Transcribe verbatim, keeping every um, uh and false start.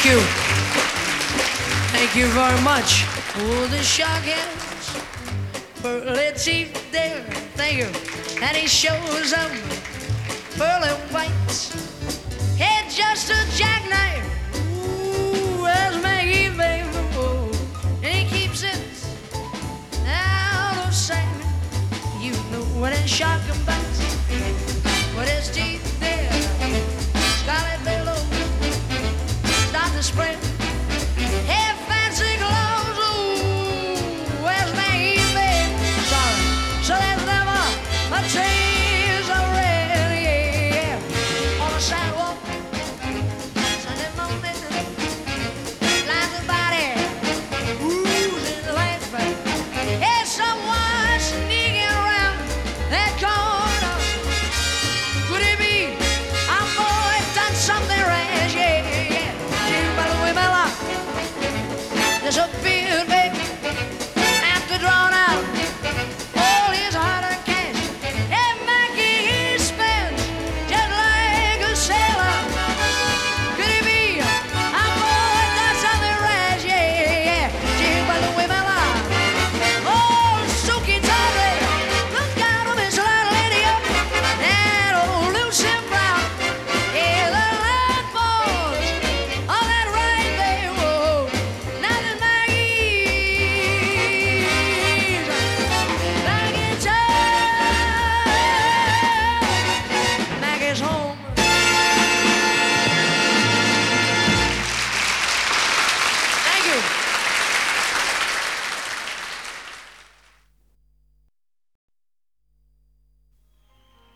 Thank you. Thank you very much. Oh, the shark has pearly teeth there. Thank you. And he shows them pearly whites. Head just a jackknife. Ooh, that's Maggie, baby. Oh, and he keeps it out of sight. You know when a shark comes back.